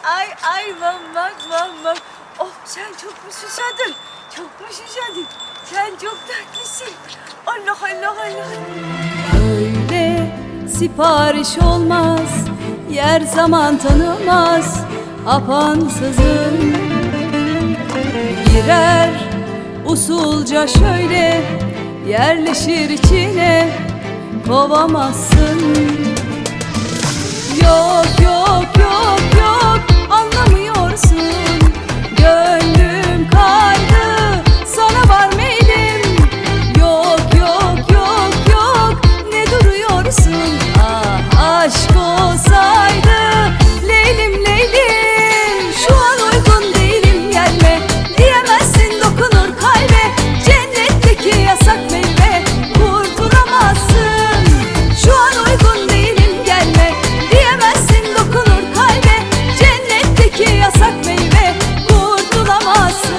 ay bak. Oh sen çok mu susadın? Çok mu susadın? Sen çok tatlısın. Allah. Öyle sipariş olmaz, yer zaman tanımaz apansızın. Girer usulca şöyle, yerleşir içine, kovamazsın. Yok anlamıyorsun. Gönlüm kaydı, sana var meylim. Yok ne duruyorsun? Ah aşk olsaydı leylim. Şu an uygun değilim, gelme diyemezsin, dokunur kalbe. Cennetteki yasak meyve, kurtulamazsın. Şu an uygun değilim, gelme diyemezsin, dokunur kalbe. Cennetteki yasak meyve, kurtulamazsın.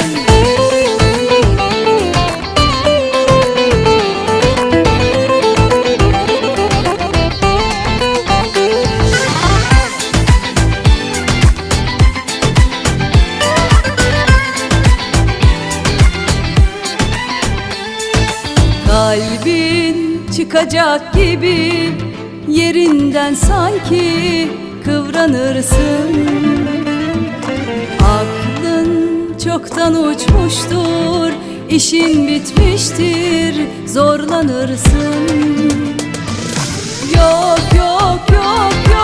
Kalbin çıkacak gibi yerinden sanki kıvranırsın. Aklın çoktan uçmuştur, işin bitmiştir, zorlanırsın. Yok